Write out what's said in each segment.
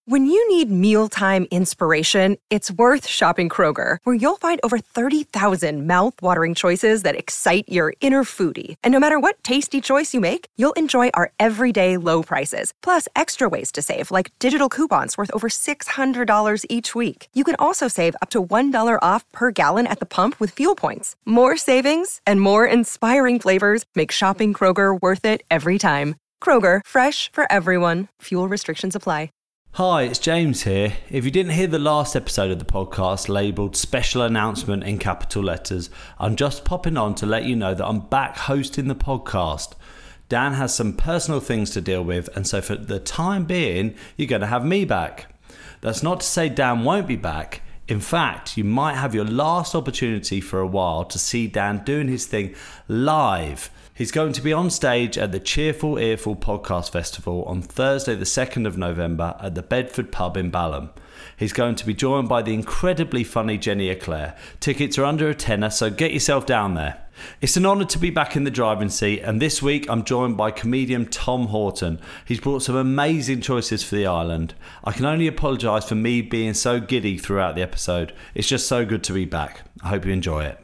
When you need mealtime inspiration, it's worth shopping Kroger, where you'll find over 30,000 mouth-watering choices that excite your inner foodie. And no matter what tasty choice you make, you'll enjoy our everyday low prices, plus extra ways to save, like digital coupons worth over $600 each week. You can also save up to $1 off per gallon at the pump with fuel points. More savings and more inspiring flavors make shopping Kroger worth it every time. Kroger, fresh for everyone. Fuel restrictions apply. Hi, it's James here. If you didn't hear the last episode of the podcast labelled Special Announcement in capital letters, I'm just popping on to let you know that I'm back hosting the podcast. Dan has some personal things to deal with, and so for the time being, you're going to have me back. That's not to say Dan won't be back. In fact, you might have your last opportunity for a while to see Dan doing his thing live. He's going to be on stage at the Cheerful Earful Podcast Festival on Thursday the 2nd of November at the Bedford Pub in Balham. He's going to be joined by the incredibly funny Jenny Eclair. Tickets are under a tenner, so get yourself down there. It's an honour to be back in the driving seat, and this week I'm joined by comedian Tom Horton. He's brought some amazing choices for the island. I can only apologise for me being so giddy throughout the episode. It's just so good to be back. I hope you enjoy it.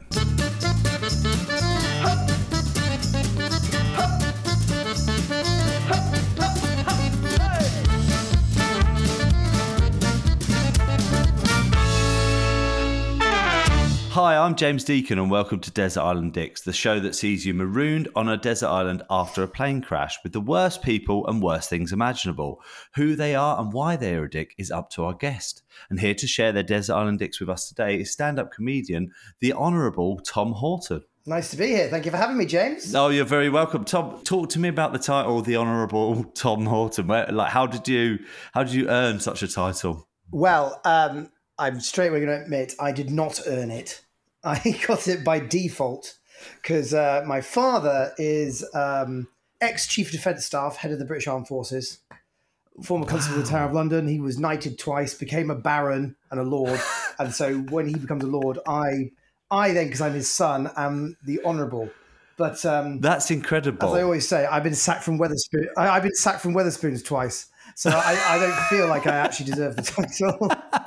Hi, I'm James Deacon and welcome to Desert Island Dicks, the show that sees you marooned on a desert island after a plane crash with the worst people and worst things imaginable. Who they are and why they are a dick is up to our guest. And here to share their Desert Island Dicks with us today is stand-up comedian, the Honourable Tom Horton. Nice to be here. Thank you for having me, James. Oh, you're very welcome. Tom, talk to me about the title, the Honourable Tom Horton. How did you earn such a title? Well, I'm straight away going to admit I did not earn it. I got it by default because my father is ex-Chief of Defence Staff, head of the British Armed Forces, former Constable of the Tower of London. He was knighted twice, became a baron and a lord. And so when he becomes a lord, I then, because I'm his son, am the honourable. But that's incredible. As I always say, I've been sacked from Wetherspoon. I've been sacked from Wetherspoons twice. So I don't feel like I actually deserve the title.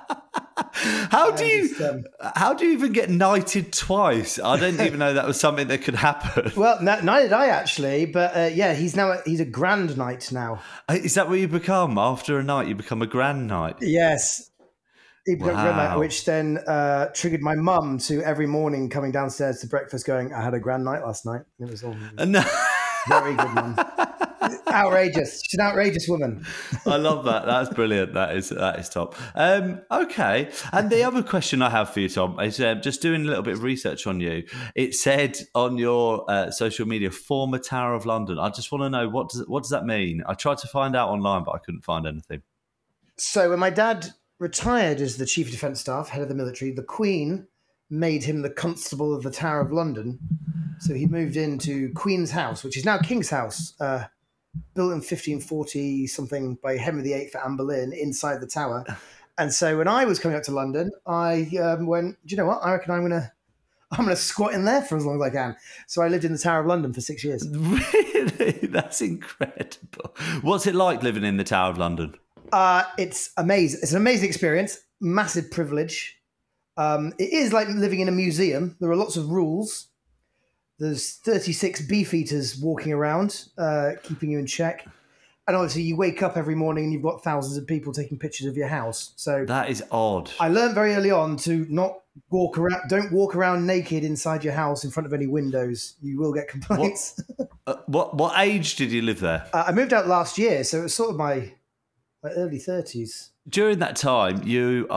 How do you even get knighted twice? I didn't even know that was something that could happen. Well, neither did I actually, but he's a grand knight now. Is that what you become after a knight? You become a grand knight. Yes, he became a grand knight, which then triggered my mum to every morning coming downstairs to breakfast, going, "I had a grand night last night." It was all very good, mum. Outrageous. She's an outrageous woman. I love that. That's brilliant. That is top. Okay. And the other question I have for you, Tom, is just doing a little bit of research on you. It said on your social media, former Tower of London. I just want to know, what does that mean? I tried to find out online, but I couldn't find anything. So when my dad retired as the Chief of Defence Staff, head of the military, the Queen made him the Constable of the Tower of London. So he moved into Queen's House, which is now King's House, built in 1540 something by Henry VIII for Anne Boleyn inside the tower. And so when I was coming up to London, I went, do you know what? I reckon I'm gonna squat in there for as long as I can. So I lived in the Tower of London for 6 years. Really? That's incredible. What's it like living in the Tower of London? It's amazing. It's an amazing experience. Massive privilege. It is like living in a museum. There are lots of rules. There's 36 beefeaters walking around, keeping you in check. And obviously you wake up every morning and you've got thousands of people taking pictures of your house. So that is odd. I learned very early on to don't walk around naked inside your house in front of any windows. You will get complaints. What age did you live there? I moved out last year, so it was sort of my early 30s. During that time, you're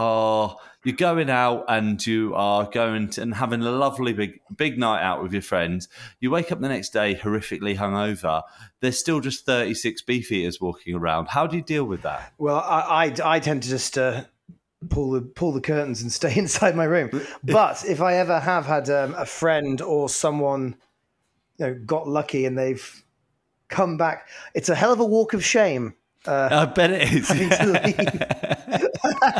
going out and you are going and having a lovely big night out with your friends. You wake up the next day horrifically hungover. There's still just 36 beefeaters walking around. How do you deal with that? Well, I tend to just pull the curtains and stay inside my room. But if I ever have had a friend or someone, got lucky and they've come back, it's a hell of a walk of shame. I bet it is. Having to leave.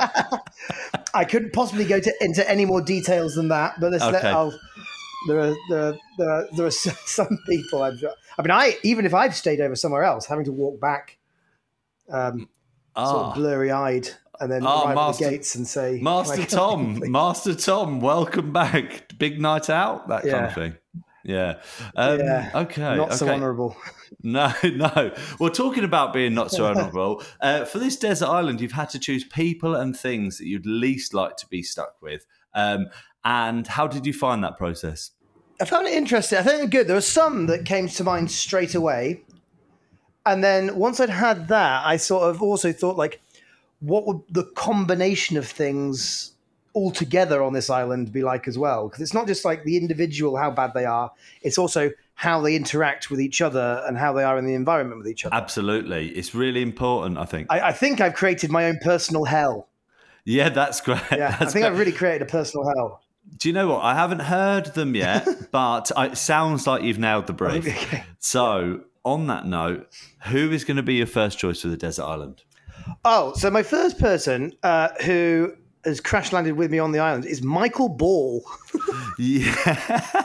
I couldn't possibly go into any more details than that, but there are some people. Even if I've stayed over somewhere else, having to walk back. sort of blurry-eyed, and then arrive at the gates and say, Master Tom, welcome back. Big night out, that kind of thing. Yeah. Okay. Not so honourable. No. Well, talking about being not so honourable, for this desert island, you've had to choose people and things that you'd least like to be stuck with. And how did you find that process? I found it interesting. I think they're good. There were some that came to mind straight away. And then once I'd had that, I sort of also thought, like, what would the combination of things all together on this island be like as well? Because it's not just like the individual, how bad they are. It's also how they interact with each other and how they are in the environment with each other. Absolutely. It's really important, I think. I think I've created my own personal hell. Yeah, that's great. Yeah, I think I've really created a personal hell. Do you know what? I haven't heard them yet, but it sounds like you've nailed the brief. Okay. So, on that note, who is going to be your first choice for the desert island? Oh, so my first person who has crash landed with me on the island is Michael Ball. Yeah.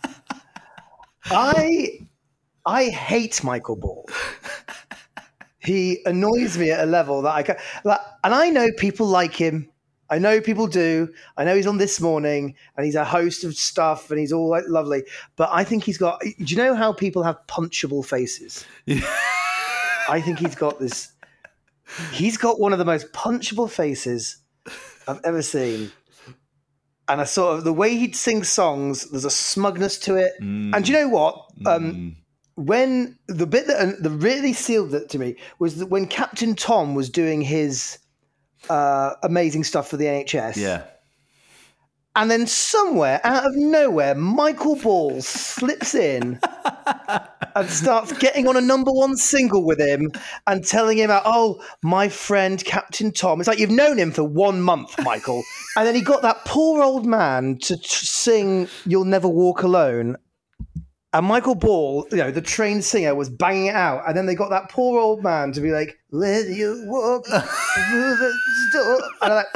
I hate Michael Ball. He annoys me at a level that I can. And I know people like him. I know people do. I know he's on This Morning and he's a host of stuff and he's all like lovely. But I think he's got. Do you know how people have punchable faces? Yeah. I think he's got this. He's got one of the most punchable faces I've ever seen. And I sort of the way he'd sing songs, there's a smugness to it. And do you know what? When the bit that really sealed it to me was that when Captain Tom was doing his amazing stuff for the NHS. Yeah. And then somewhere out of nowhere, Michael Ball slips in and starts getting on a #1 single with him and telling him, oh, my friend Captain Tom. It's like you've known him for 1 month, Michael. And then he got that poor old man to sing You'll Never Walk Alone. And Michael Ball, the trained singer, was banging it out. And then they got that poor old man to be like, let you walk through the door. And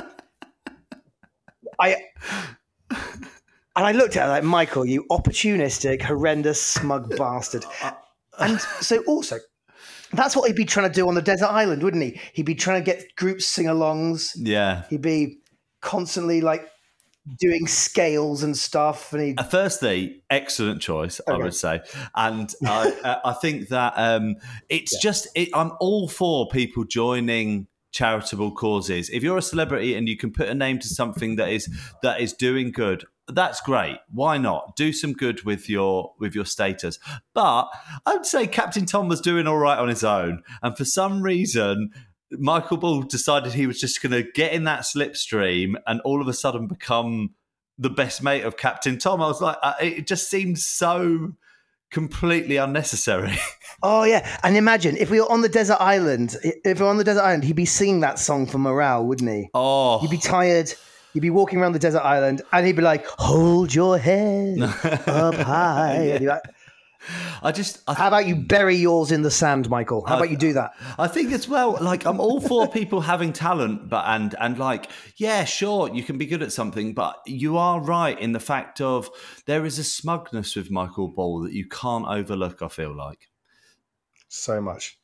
I looked at it like, Michael, you opportunistic, horrendous, smug bastard. And so also, that's what he'd be trying to do on the desert island, wouldn't he? He'd be trying to get groups sing-alongs. Yeah. He'd be constantly like doing scales and stuff. And firstly, excellent choice, okay. I would say. And I think that I'm all for people joining charitable causes. If you're a celebrity and you can put a name to something that is doing good, that's great. Why not do some good with your status? But I would say Captain Tom was doing all right on his own, and for some reason Michael Ball decided he was just going to get in that slipstream and all of a sudden become the best mate of Captain Tom. I was like, it just seemed so completely unnecessary. Oh yeah, and imagine if we were on the desert island. If we were on the desert island, he'd be singing that song for morale, wouldn't he? Oh, you'd be tired. You'd be walking around the desert island, and he'd be like, "Hold your head up high." And you're like, how about you bury yours in the sand, Michael? How about you do that? I think as well, like, I'm all for people having talent, but and like, yeah, sure, you can be good at something, but you are right in the fact of there is a smugness with Michael Ball that you can't overlook, I feel like. So much.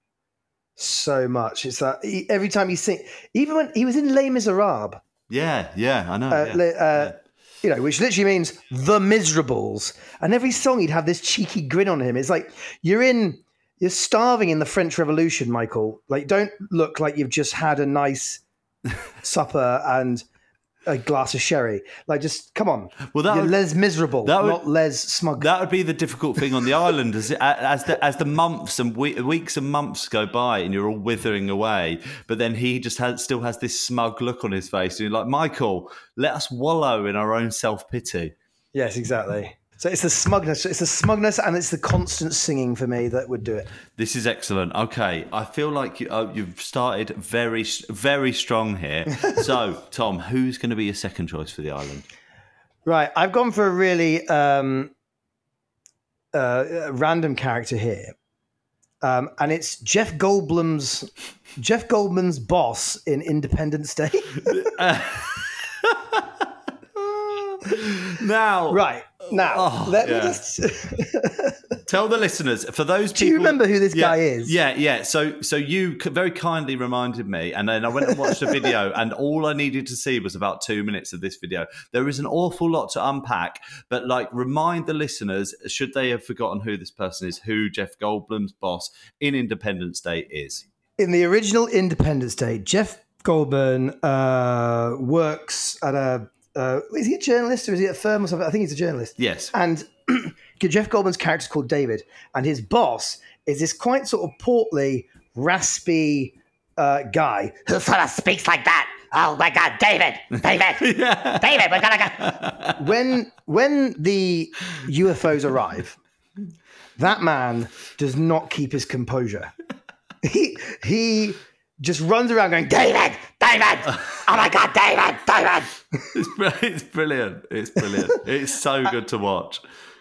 So much. It's that every time you sing, even when he was in Les Miserables. Yeah, I know. Which literally means the miserables. And every song he'd have this cheeky grin on him. It's like you're starving in the French Revolution, Michael. Like, don't look like you've just had a nice supper and a glass of sherry. Like, just come on. Well, you're Les Miserable, not Les Smug. That would be the difficult thing on the island, as the months and weeks and months go by, and you're all withering away. But then he just still has this smug look on his face, and you're like, Michael, let us wallow in our own self-pity. Yes, exactly. So it's the smugness. It's the smugness, and it's the constant singing for me that would do it. This is excellent. Okay, I feel like you've started very, very strong here. So, Tom, who's going to be your second choice for the island? Right, I've gone for a really random character here, and it's Jeff Goldblum's boss in Independence Day. Now, let me just Tell the listeners, for those people... Do you remember who this guy is? Yeah. So you very kindly reminded me, and then I went and watched a video, and all I needed to see was about 2 minutes of this video. There is an awful lot to unpack, but like, remind the listeners, should they have forgotten who this person is, who Jeff Goldblum's boss in Independence Day is. In the original Independence Day, Jeff Goldblum works at a... is he a journalist or is he at a firm or something? I think he's a journalist. Yes. And Jeff Goldblum's character is called David, and his boss is this quite sort of portly, raspy guy who sort of speaks like that. Oh my God, David, yeah. David, we're gonna go. When the UFOs arrive, that man does not keep his composure. He just runs around going, David, oh my God, David. It's brilliant. It's so good to watch.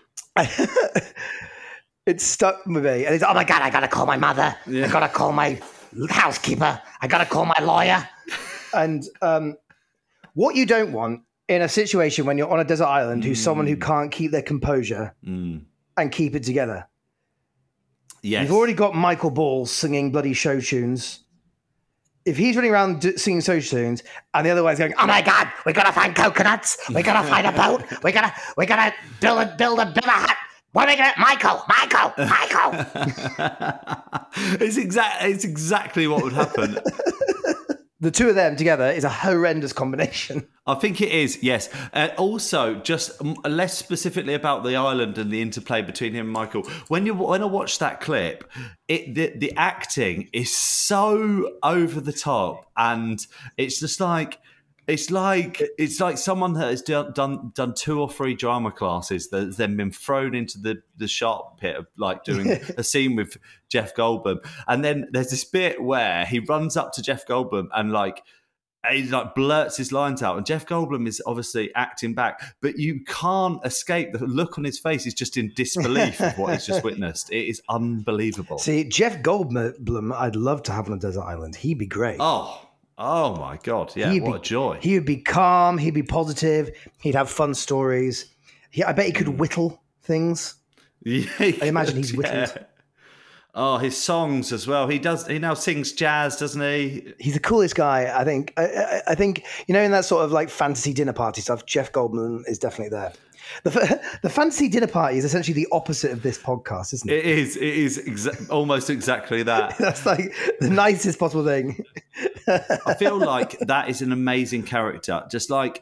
It stuck with me. And he's, oh my God, I got to call my mother. Yeah. I got to call my housekeeper. I got to call my lawyer. And what you don't want in a situation when you're on a desert island who's someone who can't keep their composure and keep it together. Yes. You've already got Michael Ball singing bloody show tunes. If he's running around singing show tunes and the other guy's going, oh my God, we got to find coconuts. We got to find a boat. We got to build a hut. What are we going to... Michael. It's exactly what would happen. The two of them together is a horrendous combination. I think it is, yes. Also, just less specifically about the island and the interplay between him and Michael. When I watch that clip, the acting is so over the top, and it's just like it's like someone that has done 2 or 3 drama classes that's then been thrown into the sharp pit of like doing a scene with Jeff Goldblum, and then there's this bit where he runs up to Jeff Goldblum and he blurts his lines out, and Jeff Goldblum is obviously acting back, but you can't escape the look on his face. He's just in disbelief of what he's just witnessed. It is unbelievable. See, Jeff Goldblum, I'd love to have on a desert island. He'd be great. Oh my God. Yeah, what a joy. He would be calm. He'd be positive. He'd have fun stories. I bet he could whittle things. Yeah, I imagine he's whittled. Yeah. Oh, his songs as well. He now sings jazz, doesn't he? He's the coolest guy, I think. I think, in that sort of like fantasy dinner party stuff, Jeff Goldblum is definitely there. The fantasy dinner party is essentially the opposite of this podcast, isn't it? It is almost exactly that. That's like the nicest possible thing. I feel like that is an amazing character. Just like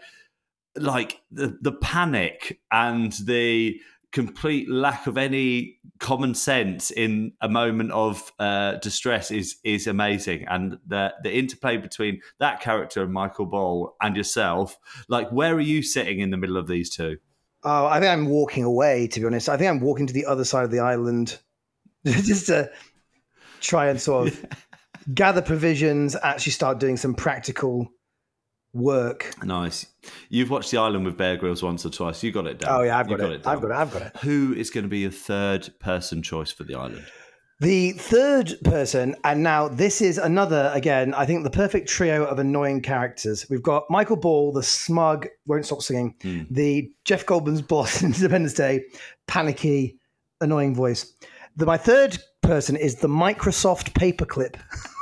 the panic and the complete lack of any common sense in a moment of distress is amazing, and the interplay between that character and Michael Ball and yourself, like, where are you sitting in the middle of these two? Oh, I think I'm walking away, to be honest. I think I'm walking to the other side of the island just to try and sort of gather provisions, actually start doing some practical work. Nice. You've watched The Island with Bear Grylls once or twice. You got it down. Oh yeah, I've got it. Who is going to be your third person choice for The Island? The third person, and now this is another, again, I think the perfect trio of annoying characters. We've got Michael Ball, the smug, won't stop singing, the Jeff Goldblum's boss in Independence Day, panicky, annoying voice. My third person is the Microsoft paperclip.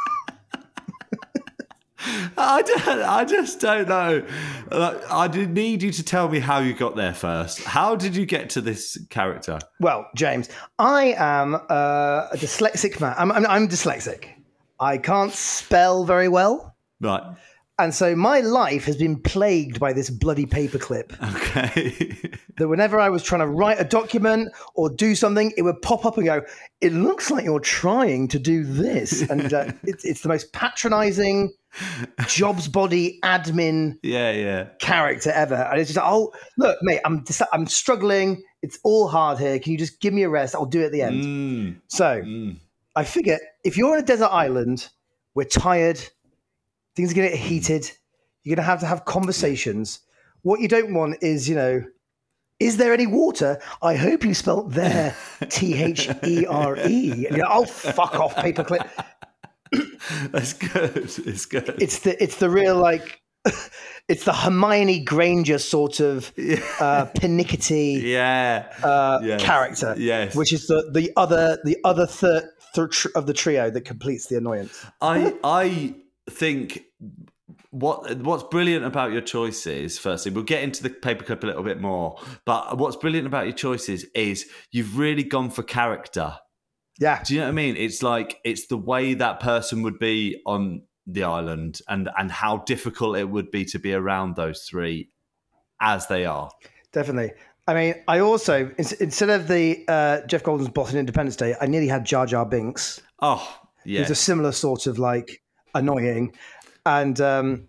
I just don't know. I need you to tell me how you got there first. How did you get to this character? Well, James, I am a dyslexic man. I'm dyslexic. I can't spell very well. Right. And so my life has been plagued by this bloody paperclip. Okay. That whenever I was trying to write a document or do something, it would pop up and go, it looks like you're trying to do this. And it's the most patronizing jobs body admin character ever. And it's just, oh, look, mate, I'm struggling. It's all hard here. Can you just give me a rest? I'll do it at the end. I figure if you're on a desert island, we're tired, things are going to get heated, you're going to have conversations. What you don't want is, is there any water? I hope you spelt there THERE. And you're, oh, fuck off, paperclip. That's good. It's good. It's the real, like, it's the Hermione Granger sort of pernickety character, which is the other third of the trio that completes the annoyance. I think what's brilliant about your choices, firstly, we'll get into the paperclip a little bit more, but what's brilliant about your choices is you've really gone for character. Yeah. Do you know what I mean? It's like, it's the way that person would be on the island and how difficult it would be to be around those three as they are. Definitely. I mean, I also, instead of the Jeff Golden's boss in Independence Day, I nearly had Jar Jar Binks. Oh, yeah. It's a similar sort of like annoying. And then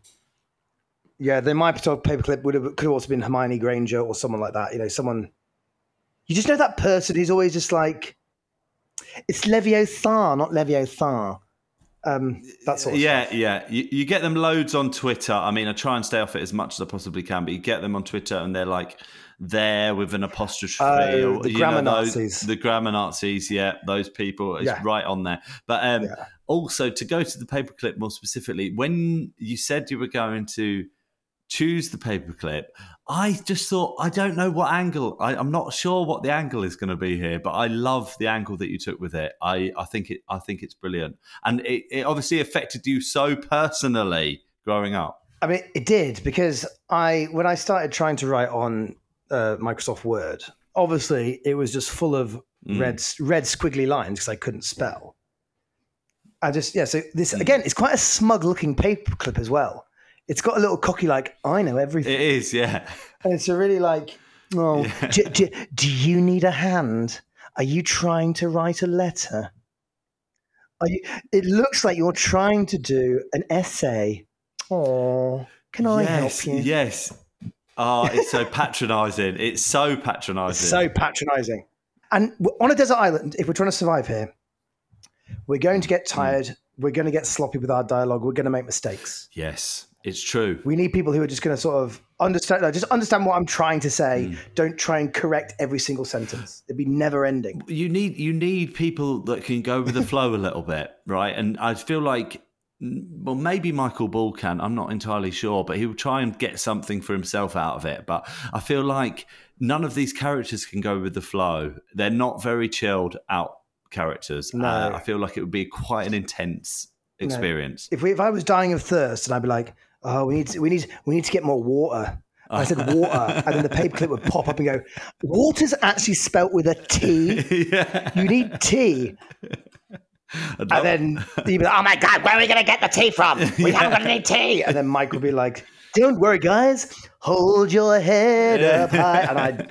my paperclip could have also been Hermione Granger or someone like that. You know, someone, you just know that person who's always just like, it's Leviosa, not Leviosa. That sort of stuff. Yeah. You get them loads on Twitter. I mean, I try and stay off it as much as I possibly can, but you get them on Twitter and they're like there with an apostrophe. The grammar Nazis. The grammar Nazis, those people. It's right on there. But also, to go to the paperclip more specifically, when you said you were going to choose the paperclip, I just thought, I don't know what angle. I'm not sure what the angle is going to be here, but I love the angle that you took with it. I think it's brilliant, and it obviously affected you so personally growing up. I mean, it did, because when I started trying to write on Microsoft Word, obviously it was just full of red squiggly lines because I couldn't spell. So this again, it's quite a smug looking paperclip as well. It's got a little cocky, like, I know everything. It is, yeah. And it's a really like, do you need a hand? Are you trying to write a letter? It looks like you're trying to do an essay. Oh, can I help you? Yes. Oh, it's so patronising. It's so patronising. And on a desert island, if we're trying to survive here, we're going to get tired. We're going to get sloppy with our dialogue. We're going to make mistakes. Yes. It's true. We need people who are just going to sort of understand what I'm trying to say. Don't try and correct every single sentence. It'd be never ending. You need people that can go with the flow a little bit, right? And I feel like, well, maybe Michael Ball can. I'm not entirely sure, but he will try and get something for himself out of it. But I feel like none of these characters can go with the flow. They're not very chilled out characters. No. I feel like it would be quite an intense experience. No. If I was dying of thirst, and I'd be like, oh, we need to get more water. I said water, and then the paperclip would pop up and go, water's actually spelt with a T. You need tea. And then you'd be like, oh my God, where are we going to get the tea from? We haven't got any tea. And then Mike would be like, don't worry, guys. Hold your head up high.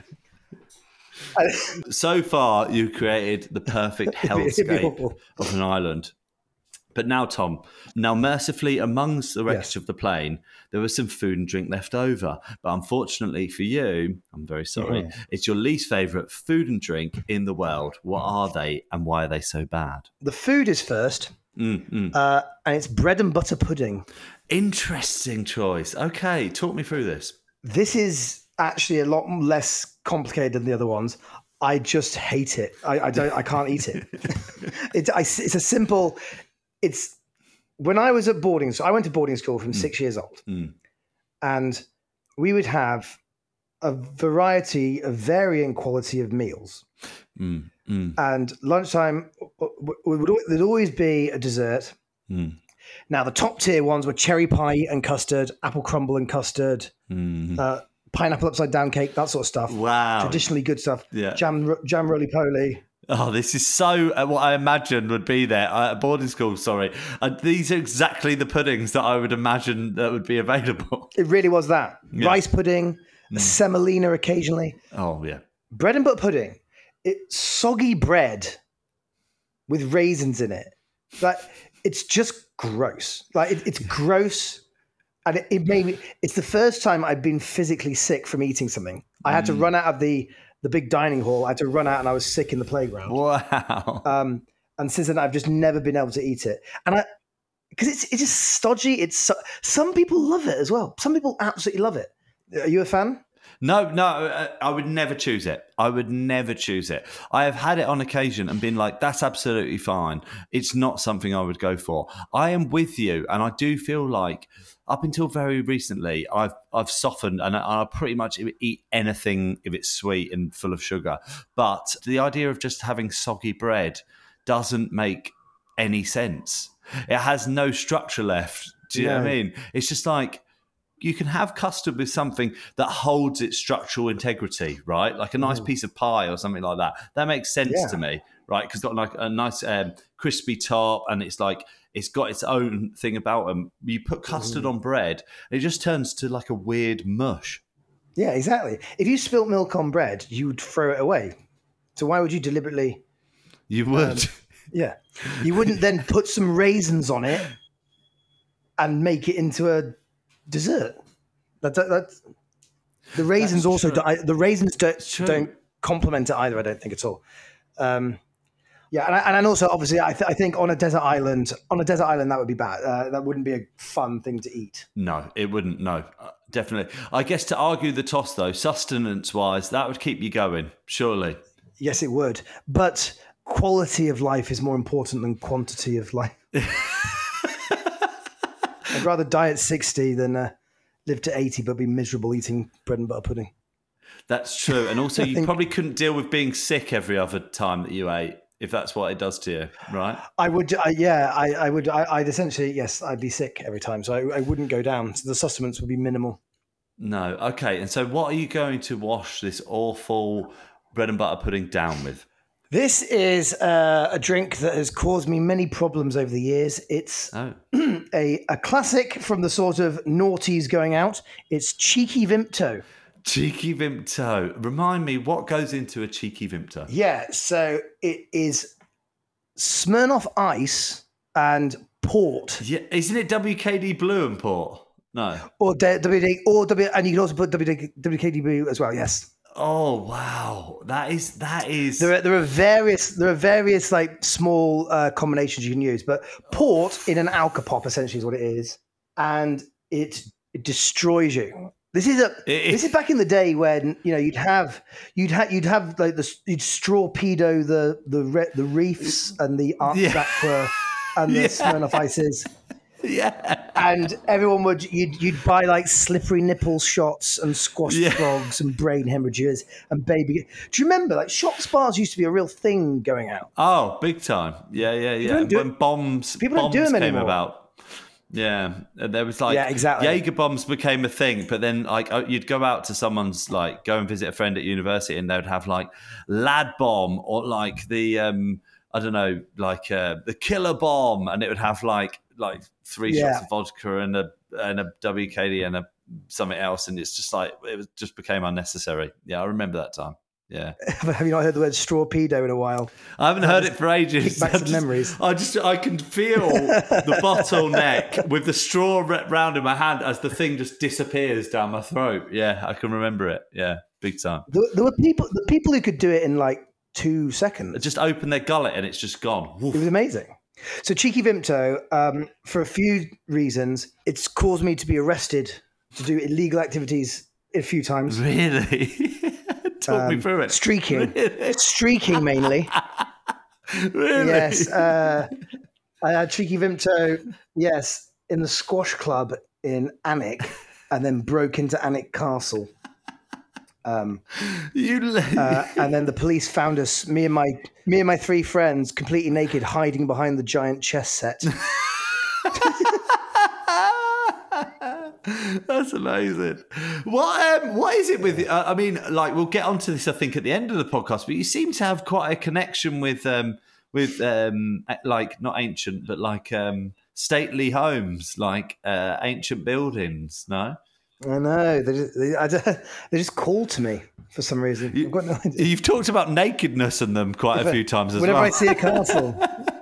And so far, you've created the perfect hellscape of an island. But now, Tom, mercifully amongst the wreckage of the plane, there was some food and drink left over. But unfortunately for you, I'm very sorry, it's your least favourite food and drink in the world. What are they and why are they so bad? The food is first, and it's bread and butter pudding. Interesting choice. Okay, talk me through this. This is actually a lot less complicated than the other ones. I just hate it. I can't eat it. It's a simple... It's when I was at boarding school, I went to boarding school from 6 years old, and we would have a variety of varying quality of meals. And lunchtime, there'd always be a dessert. Now, the top tier ones were cherry pie and custard, apple crumble and custard, pineapple upside down cake, that sort of stuff. Wow. Traditionally good stuff. Yeah. Jam roly-poly. Oh, this is so what I imagined would be there at boarding school. Sorry. These are exactly the puddings that I would imagine that would be available. It really was that. Yeah. Rice pudding, semolina occasionally. Oh, yeah. Bread and butter pudding. It's soggy bread with raisins in it. Like, it's just gross. Like, it's gross. And it made me, it's the first time I've been physically sick from eating something. I had to run out of the big dining hall. I had to run out and I was sick in the playground. Wow. And since then, I've just never been able to eat it. And because it's just stodgy. Some people love it as well. Some people absolutely love it. Are you a fan? No, I would never choose it. I would never choose it. I have had it on occasion and been like, that's absolutely fine. It's not something I would go for. I am with you, and I do feel like up until very recently, I've softened, and I pretty much eat anything if it's sweet and full of sugar. But the idea of just having soggy bread doesn't make any sense. It has no structure left. Do you know what I mean? It's just like, you can have custard with something that holds its structural integrity, right? Like a nice piece of pie or something like that. That makes sense to me, right? Because it's got like a nice crispy top, and it's like it's got its own thing about them. You put custard on bread, it just turns to like a weird mush. Yeah, exactly. If you spilt milk on bread, you would throw it away. So why would you deliberately? You would. Yeah. You wouldn't then put some raisins on it and make it into a dessert. That's the raisins also don't complement it either. I don't think at all. And also obviously I think on a desert island that would be bad. That wouldn't be a fun thing to eat. No, it wouldn't. No, definitely. I guess to argue the toss though, sustenance wise, that would keep you going. Surely. Yes, it would. But quality of life is more important than quantity of life. I'd rather die at 60 than live to 80 but be miserable eating bread and butter pudding. That's true. And also you probably couldn't deal with being sick every other time that you ate, if that's what it does to you, right? I would. I'd essentially, yes, I'd be sick every time. So I wouldn't go down. So the sustenance would be minimal. No. Okay. And so what are you going to wash this awful bread and butter pudding down with? This is a drink that has caused me many problems over the years. It's a classic from the sort of noughties going out. It's Cheeky Vimto. Cheeky Vimto. Remind me, what goes into a Cheeky Vimto? Yeah, so it is Smirnoff Ice and port. Yeah, isn't it WKD Blue and port? No. And you can also put WKD Blue as well. Yes. Oh wow, that is. There are various like small combinations you can use, but port in an alcopop essentially is what it is, and it destroys you. This is back in the day when you'd have like you'd strawpedo the reefs and the Aqua and the Smirnoff Ices. Yeah, and everyone you'd buy like slippery nipple shots and squash frogs and brain hemorrhages and baby. Do you remember like shop bars used to be a real thing going out? Oh, big time! Yeah. When bombs don't do them came anymore. About. Yeah, there was like exactly. Jaeger bombs became a thing, but then like you'd go out to someone's like go and visit a friend at university, and they would have like Lad bomb or like the I don't know like the Killer bomb, and it would have like 3 shots of vodka and a WKD and something else, and it's just like just became unnecessary. Yeah, I remember that time. Yeah. Have you not heard the word strawpedo in a while? I haven't heard it for ages. Back some memories. I can feel the bottleneck with the straw wrapped round in my hand as the thing just disappears down my throat. Yeah, I can remember it. Yeah, big time. There were people who could do it in like 2 seconds. Just open their gullet and it's just gone. Woof. It was amazing. So Cheeky Vimto, for a few reasons, it's caused me to be arrested to do illegal activities a few times. Really? Talk me through it. Streaking. Really? Streaking mainly. Really? Yes. I had Cheeky Vimto, yes, in the squash club in Alnwick, and then broke into Alnwick Castle. And then the police found us, me and my 3 friends, completely naked, hiding behind the giant chess set. That's amazing. What is it with? I mean, like we'll get onto this, I think, at the end of the podcast. But you seem to have quite a connection with like not ancient, but like stately homes, like ancient buildings. No. I know they just call to me for some reason. I've got no idea. You've talked about nakedness in them quite a few times as well. Whenever I see a castle.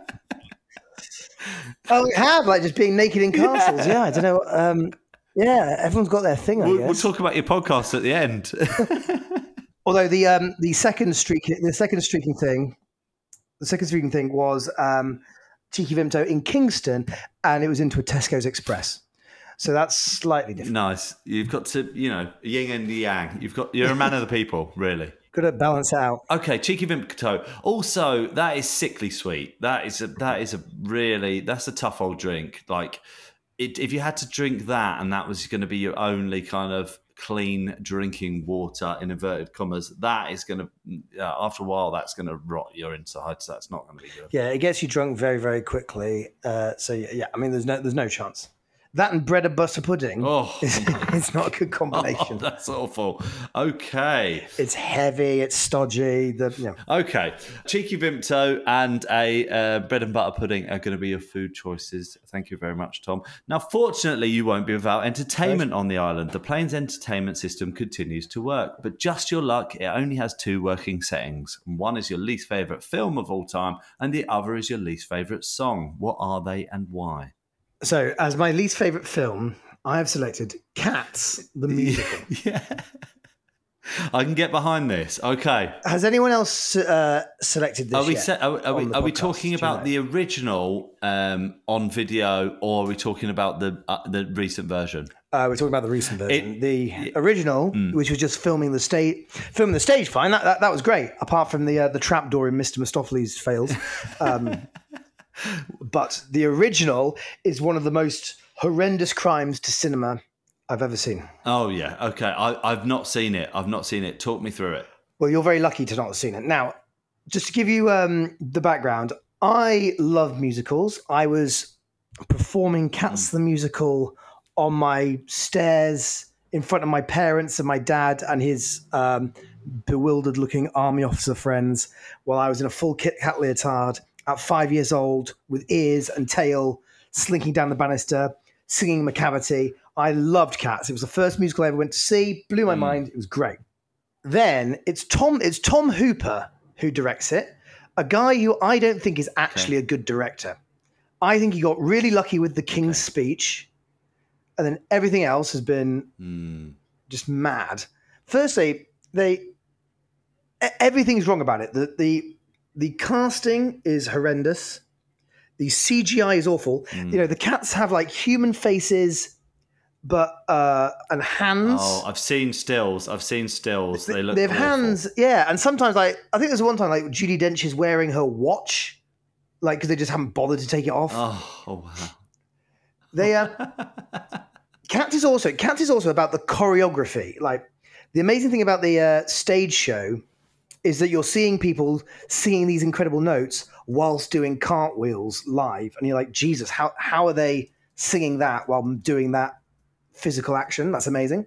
Oh, we have like just being naked in castles. Yeah, I don't know. Yeah, everyone's got their thing. I guess we'll talk about your podcast at the end. Although the second streaking thing was Cheeky Vimto in Kingston, and it was into a Tesco's Express. So that's slightly different. Nice. You've got to, yin and yang. You're a man of the people, really. Got to balance it out. Okay, Cheeky Vimto. Also, that is sickly sweet. That's a tough old drink. Like, if you had to drink that and that was going to be your only kind of clean drinking water, in inverted commas, that is going to, after a while, that's going to rot your insides. So that's not going to be good. Yeah, it gets you drunk very, very quickly. So yeah, I mean, there's no chance. That and bread and butter pudding. It's not a good combination. Oh, that's awful. Okay. It's heavy. It's stodgy. Okay. Cheeky Vimto and a bread and butter pudding are going to be your food choices. Thank you very much, Tom. Now, fortunately, you won't be without entertainment on the island. The plane's entertainment system continues to work, but just your luck, it only has 2 working settings. One is your least favourite film of all time, and the other is your least favourite song. What are they and why? So, as my least favourite film, I have selected Cats, the musical. Yeah. I can get behind this. Okay. Has anyone else selected this Are we talking about the original on video, or are we talking about the recent version? We're talking about the recent version. The original, which was just filming the stage, fine. That was great, apart from the trapdoor in Mr. Mistopheles fails. But the original is one of the most horrendous crimes to cinema I've ever seen. Oh, yeah. Okay. I've not seen it. Talk me through it. Well, you're very lucky to not have seen it. Now, just to give you the background, I love musicals. I was performing Cats the musical on my stairs in front of my parents and my dad and his bewildered-looking army officer friends while I was in a full Kit Kat leotard at 5 years old, with ears and tail, slinking down the banister, singing Macavity. I loved Cats. It was the first musical I ever went to see. Blew my mind. It was great. Then it's Tom Hooper who directs it, a guy who I don't think is actually a good director. I think he got really lucky with The King's Speech, and then everything else has been just mad. Firstly, everything's wrong about it. The casting is horrendous. The CGI is awful. The cats have like human faces, but and hands. Oh, I've seen stills. They look. They have awful. hands, yeah. And sometimes, I think there's one time like Judi Dench is wearing her watch, like because they just haven't bothered to take it off. Oh wow. They Cats is also about the choreography. Like the amazing thing about the stage show is that you're seeing people singing these incredible notes whilst doing cartwheels live. And you're like, Jesus, how are they singing that while doing that physical action? That's amazing.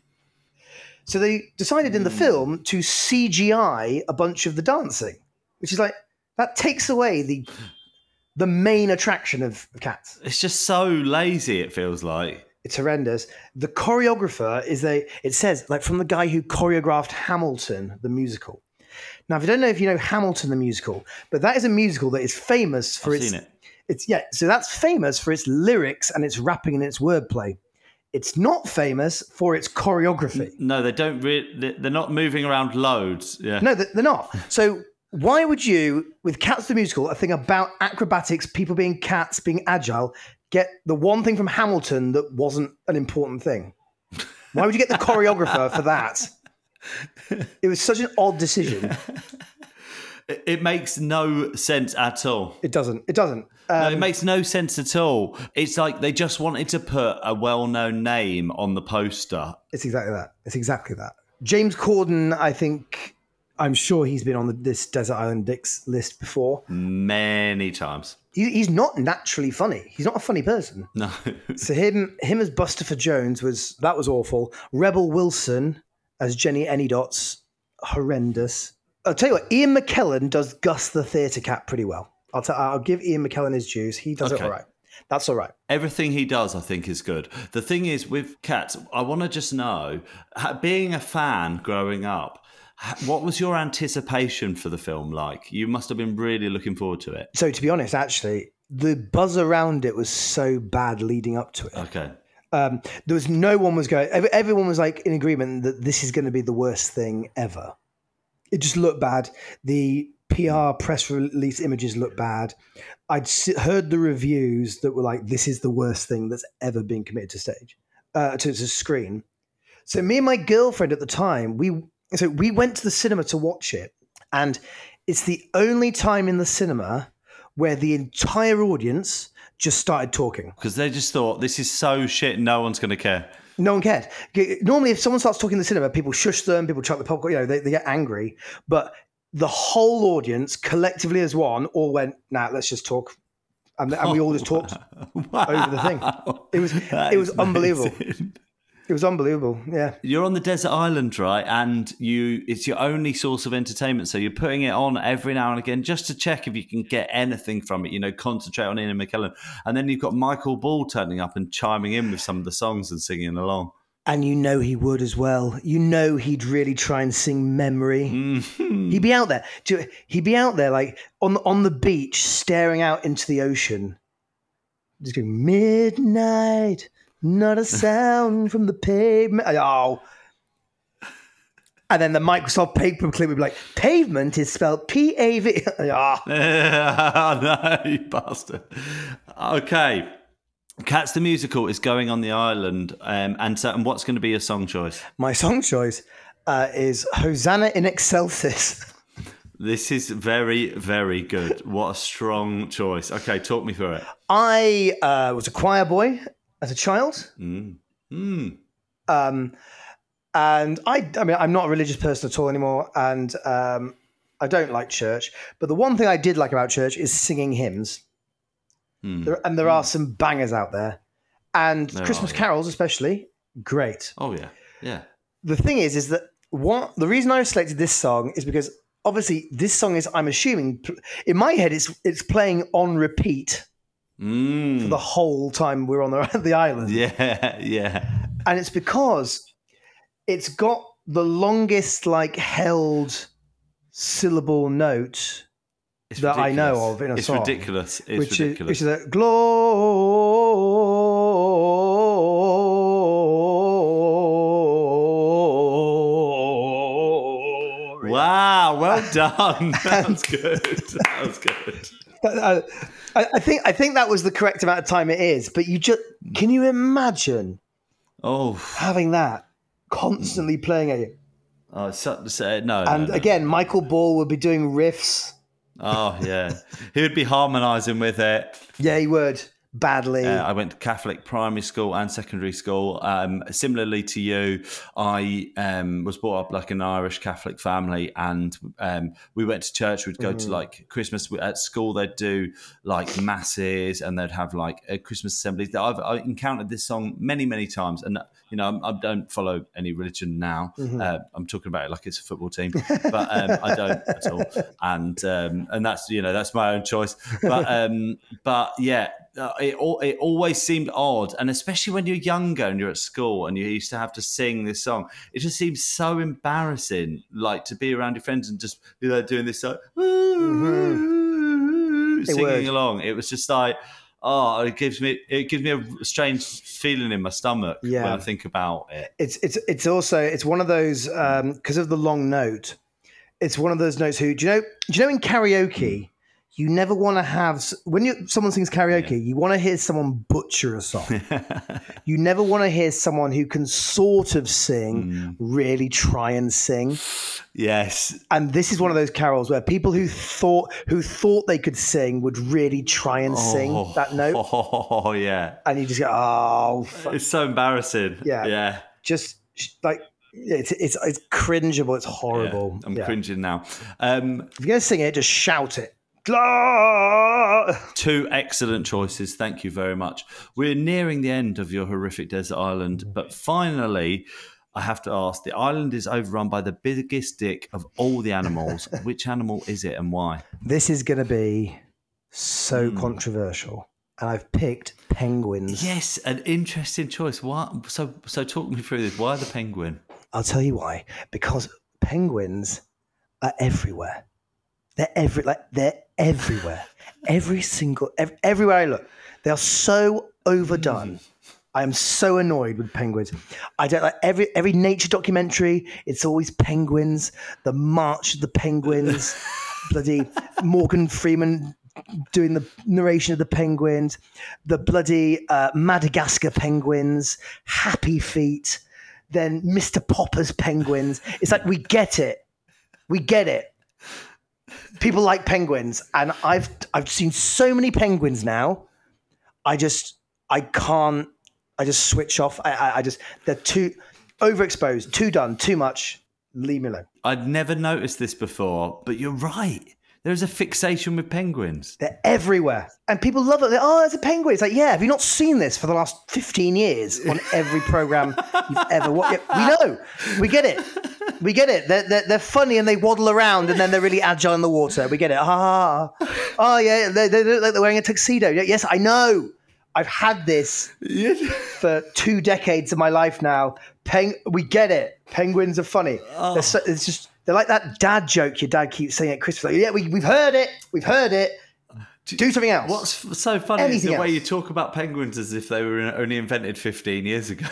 So they decided in the film to CGI a bunch of the dancing, which is like, that takes away the main attraction of Cats. It's just so lazy, it feels like. It's horrendous. The choreographer it says, like, from the guy who choreographed Hamilton, the musical. Now, if you don't know if you know Hamilton the musical, but that is a musical that is famous for I've seen it. So that's famous for its lyrics and its rapping and its wordplay. It's not famous for its choreography. No, they don't. They're not moving around loads. Yeah. No, they're not. So why would you, with Cats the musical, a thing about acrobatics, people being cats, being agile, get the one thing from Hamilton that wasn't an important thing? Why would you get the choreographer for that? It was such an odd decision. It makes no sense at all. It doesn't. No, it makes no sense at all. It's like they just wanted to put a well-known name on the poster. It's exactly that. James Corden, I'm sure he's been on this Desert Island Dicks list before. Many times. He's not naturally funny. He's not a funny person. No. So him as Bustopher Jones was awful. Rebel Wilson as Jenny Anydots, horrendous. I'll tell you what, Ian McKellen does Gus the Theatre Cat pretty well. I'll give Ian McKellen his dues. He does it all right. That's all right. Everything he does, I think, is good. The thing is, with Cats, I want to just know, being a fan growing up, what was your anticipation for the film like? You must have been really looking forward to it. So, to be honest, actually, the buzz around it was so bad leading up to it. Okay. There was everyone was like in agreement that this is going to be the worst thing ever. It just looked bad. The PR press release images look bad. I'd heard the reviews that were like, this is the worst thing that's ever been committed to stage, to screen. So me and my girlfriend at the time, we went to the cinema to watch it, and it's the only time in the cinema where the entire audience just started talking. Because they just thought, this is so shit, no one's going to care. No one cared. Normally, if someone starts talking in the cinema, people shush them, people chuck the popcorn, they get angry. But the whole audience, collectively as one, all went, nah, let's just talk. And we all just talked over the thing. It was unbelievable. It was unbelievable, yeah. You're on the desert island, right? And it's your only source of entertainment. So you're putting it on every now and again just to check if you can get anything from it, concentrate on Ian McKellen. And then you've got Michael Ball turning up and chiming in with some of the songs and singing along. And he would as well. He'd really try and sing Memory. Mm-hmm. He'd be out there. He'd be out there like on the beach, staring out into the ocean. Just going, midnight, not a sound from the pavement. Oh. And then the Microsoft paperclip would be like, pavement is spelled P-A-V. Oh. No, you bastard. Okay. Cats the Musical is going on the island. And what's going to be your song choice? My song choice is Hosanna in Excelsis. This is very, very good. What a strong choice. Okay, talk me through it. I was a choir boy as a child. And I'm not a religious person at all anymore. And I don't like church. But the one thing I did like about church is singing hymns. There are some bangers out there. And Christmas carols especially, great. Oh, yeah. Yeah. The thing is that the reason I selected this song is because obviously this song is, I'm assuming, in my head, it's playing on repeat for the whole time we're on the island. Yeah, yeah. And it's because it's got the longest held syllable note that I know of in a song. It's ridiculous. Which is a glory. Wow, well done. That was good. I think that was the correct amount of time it is. But can you imagine having that constantly playing at you? Oh, no. And again, Michael Ball would be doing riffs. Oh, yeah. He would be harmonising with it. Yeah, he would. Badly. I went to Catholic primary school and secondary school. Similarly to you, I was brought up like an Irish Catholic family, and we went to church. We'd go to Christmas at school. They'd do masses, and they'd have a Christmas assemblies. I encountered this song many, many times, and I don't follow any religion now. I'm talking about it like it's a football team, but I don't at all. And that's that's my own choice. But yeah. It always seemed odd, and especially when you're younger and you're at school and you used to have to sing this song, it just seems so embarrassing, to be around your friends and just be there doing this singing along. It was just it gives me a strange feeling in my stomach when I think about it. It's also one of those because of the long note. It's one of those notes do you know in karaoke. You never want to have when someone sings karaoke. You want to hear someone butcher a song. You never want to hear someone who can sort of sing really try and sing. Yes, and this is one of those carols where people who thought they could sing would really try and sing that note. Oh yeah, and you just go, it's so embarrassing. Yeah. Just it's cringeable. It's horrible. Yeah, I'm cringing now. If you're gonna sing it, just shout it. Two excellent choices. Thank you very much. We're nearing the end of your horrific desert island, but finally, I have to ask, the island is overrun by the biggest dick of all the animals. Which animal is it and why? This is going to be so controversial, and I've picked penguins. Yes, an interesting choice. Why? So talk me through this. Why the penguin? I'll tell you why. Because penguins are everywhere. They're everywhere. Everywhere I look, they are so overdone. I am so annoyed with penguins. I don't like every nature documentary. It's always penguins. The March of the Penguins. bloody Morgan Freeman doing the narration of the penguins, the bloody Madagascar penguins, Happy Feet, then Mr. Popper's penguins. It's like, we get it. We get it. People like penguins, and I've seen so many penguins now. I just switch off. They're too overexposed, too done, too much. Leave me alone. I'd never noticed this before, but you're right. There's a fixation with penguins. They're everywhere. And people love it. There's a penguin. It's like, yeah, have you not seen this for the last 15 years on every program you've ever watched? We know. We get it. We get it. They're funny and they waddle around and then they're really agile in the water. We get it. Oh, yeah, they look like they're wearing a tuxedo. Yes, I know. I've had this for 2 decades of my life now. We get it. Penguins are funny. Oh. They're like that dad joke your dad keeps saying at Christmas. Like, yeah, we've heard it. We've heard it. Do something else. What's so funny is the way you talk about penguins as if they were only invented 15 years ago.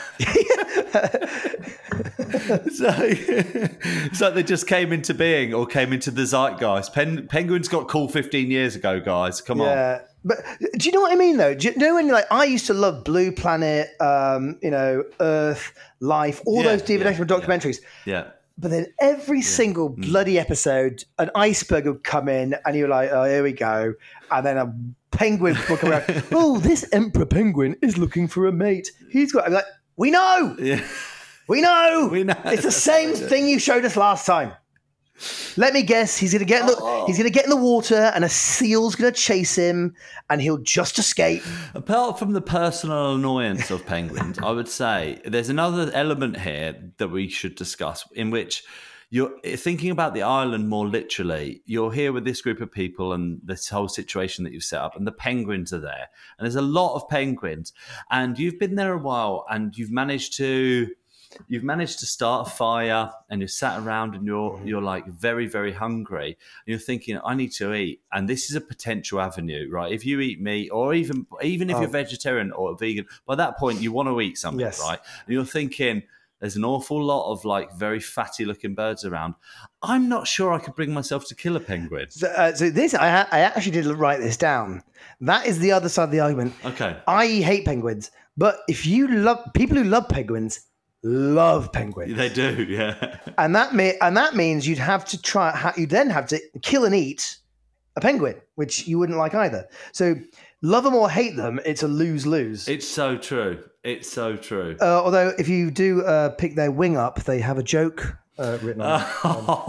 It's like they just came into being or came into the zeitgeist. Penguins got cool 15 years ago, guys. Come on. But do you know what I mean, though? Do you know when you're like, I used to love Blue Planet, Earth, Life, all those David Attenborough documentaries. Yeah. But then every single bloody episode, an iceberg would come in and you're like, oh, here we go. And then a penguin would come around. Oh, this emperor penguin is looking for a mate. I'm like, we know. Yeah. We know. It's the same thing you showed us last time. Let me guess, he's going to get in the water and a seal's going to chase him and he'll just escape. Apart from the personal annoyance of penguins, I would say there's another element here that we should discuss in which you're thinking about the island more literally. You're here with this group of people and this whole situation that you've set up and the penguins are there. And there's a lot of penguins and you've been there a while and you've managed to start a fire and you're sat around and you're like very, very hungry. And you're thinking, I need to eat. And this is a potential avenue, right? If you eat meat or even if you're vegetarian or vegan, by that point you want to eat something, right? And you're thinking, there's an awful lot of like very fatty looking birds around. I'm not sure I could bring myself to kill a penguin. So this, I actually did write this down. That is the other side of the argument. Okay. I hate penguins, but if you love people who love penguins, love penguins. They do, yeah. And that means you'd have to kill and eat a penguin, which you wouldn't like either. So love them or hate them, it's a lose-lose. It's so true. Although if you do pick their wing up, they have a joke written on it.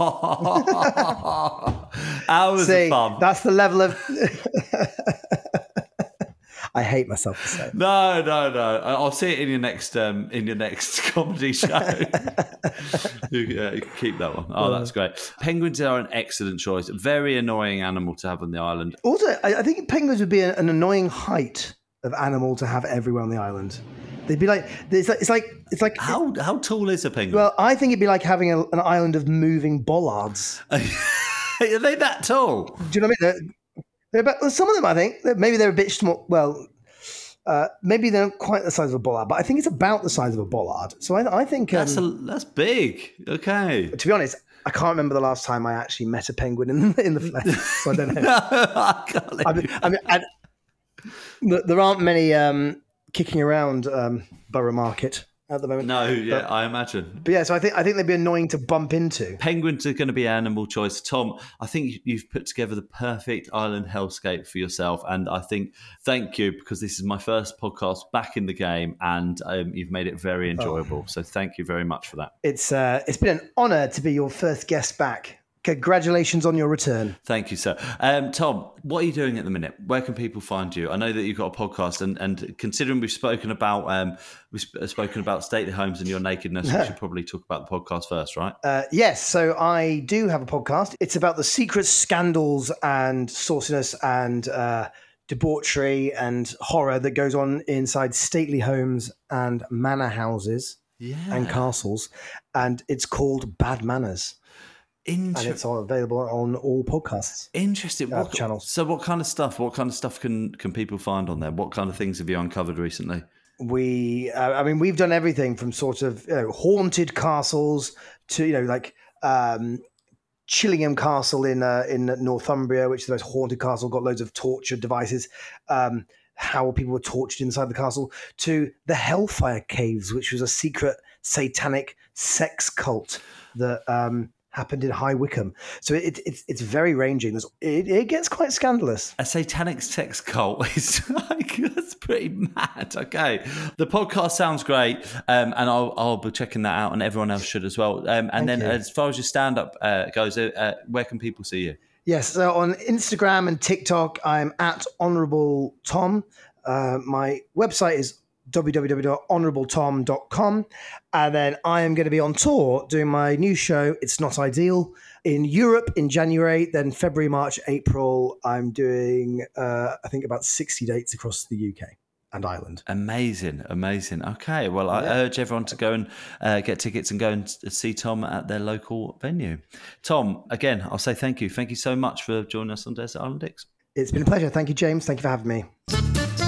Hours of fun. That's the level of... I hate myself to say. No. I'll see it in your next comedy show. You can keep that one. Oh, that's great. Penguins are an excellent choice. A very annoying animal to have on the island. Also, I think penguins would be an annoying height of animal to have everywhere on the island. They'd be like it's like how tall is a penguin? Well, I think it'd be like having an island of moving bollards. Are they that tall? Do you know what I mean? Some of them, I think, maybe they're a bit small. Well, maybe they're not quite the size of a bollard, but I think it's about the size of a bollard. So I think that's big. Okay. To be honest, I can't remember the last time I actually met a penguin in the flesh. So I don't know. No, I can't. There aren't many kicking around Borough Market at the moment. No, yeah, I imagine. But yeah, so I think they'd be annoying to bump into. Penguins are going to be animal choice. Tom, I think you've put together the perfect island hellscape for yourself. And I think, thank you, because this is my first podcast back in the game and you've made it very enjoyable. So thank you very much for that. It's been an honour to be your first guest back. Congratulations on your return. Thank you, sir. Tom, what are you doing at the minute? Where can people find you? I know that you've got a podcast, and considering we've spoken about stately homes and your nakedness, we should probably talk about the podcast first, right? Yes. So I do have a podcast. It's about the secret scandals and sauciness and debauchery and horror that goes on inside stately homes and manor houses and castles, and it's called Bad Manners. And it's all available on all podcasts. Interesting. Channels. So what kind of stuff can people find on there? What kind of things have you uncovered recently? We've done everything from sort of haunted castles to Chillingham Castle in Northumbria, which is the most haunted castle, got loads of torture devices, how people were tortured inside the castle, to the Hellfire Caves, which was a secret satanic sex cult that happened in High Wycombe. So it's very ranging. It gets quite scandalous. A satanic sex cult is like, that's pretty mad. Okay, the podcast sounds great, and I'll be checking that out, and everyone else should as well. And then, as far as your stand-up goes, where can people see you? Yes, so on Instagram and TikTok, I'm at Honourable Tom. My website is www.honourabletom.com, and then I am going to be on tour doing my new show, It's Not Ideal, in Europe in January. Then February, March, April, I'm doing I think about 60 dates across the UK and Ireland. Amazing. Okay, well, I urge everyone to go and get tickets and go and see Tom at their local venue. Tom, again, I'll say thank you so much for joining us on Desert Island Dicks. It's been a pleasure. Thank you, James. Thank you for having me.